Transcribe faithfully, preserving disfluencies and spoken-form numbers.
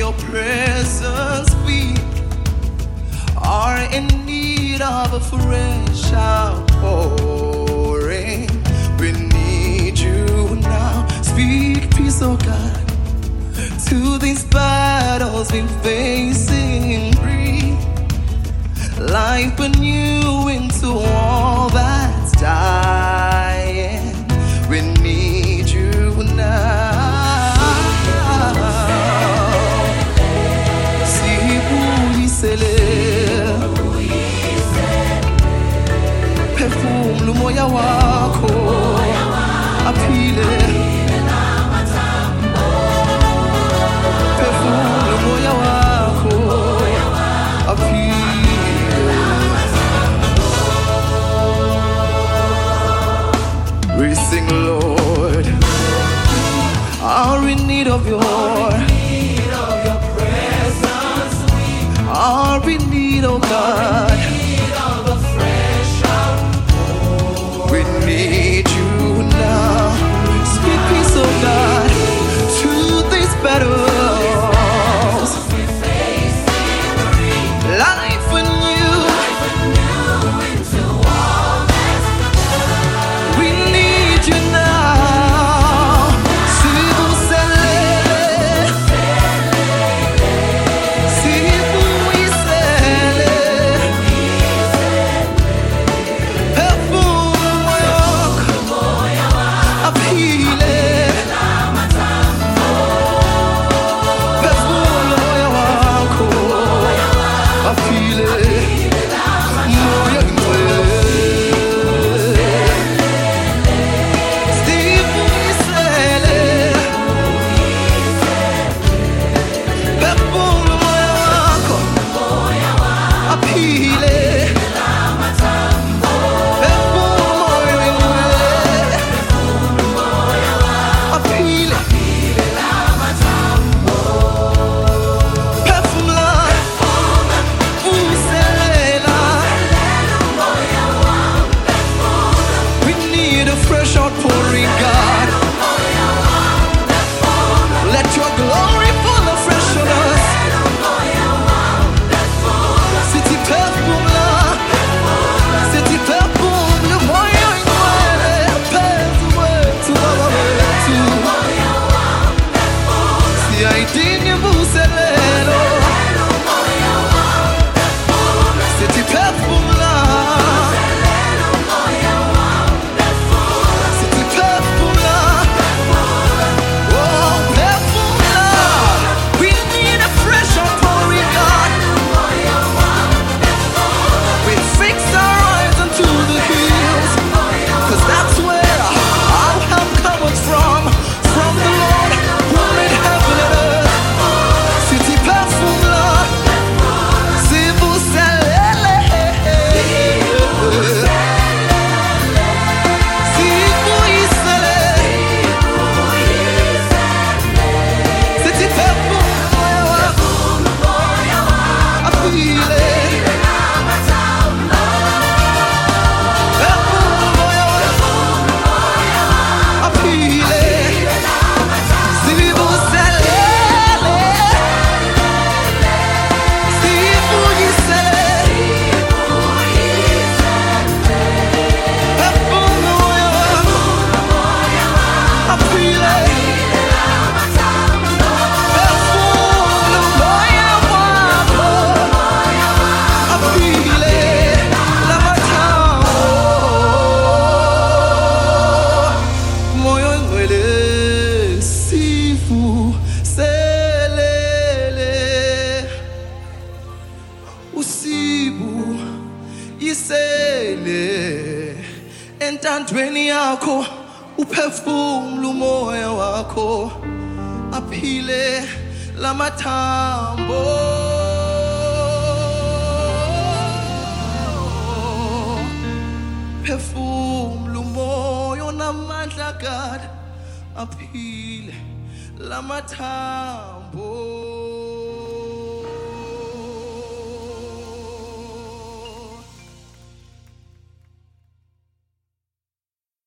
your presence. We are in need of a fresh outpouring. We need you now. Speak peace, oh God, to these battles we're facing. Breathe life anew into all that's dying. We need you now. Perfume lumoya wako aphile. Perfume lumoya wako aphile. We sing, Lord, are in need of your are in need, oh God. We need you now. Speak peace, oh God, to these battles. Life anew. We need you now. Sibu selele, sibu isele. Perfume moyo aphile. Perfume moyo wako aphile. Moyo ngcwele. Sibu isele. Perfume moyo wako aphile. Entandweni yakho uphefumula umoya wakho aphile lamathambo. Phefumula umoya onamandla God aphile lamathambo.